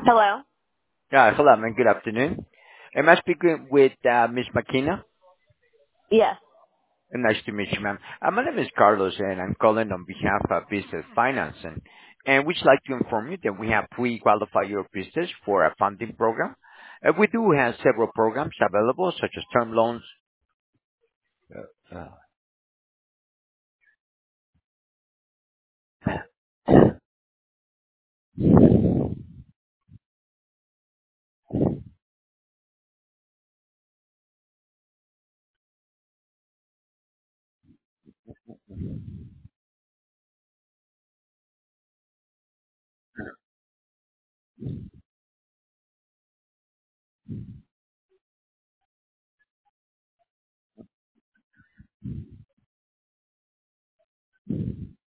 Hello? Hello, ma'am. Good afternoon. Am I speaking with Ms. McKenna? Yes. Nice to meet you, ma'am. My name is Carlos, and I'm calling on behalf of Business Financing. And we'd like to inform you that we have pre-qualified your business for a funding program. We do have several programs available, such as term loans. Uh,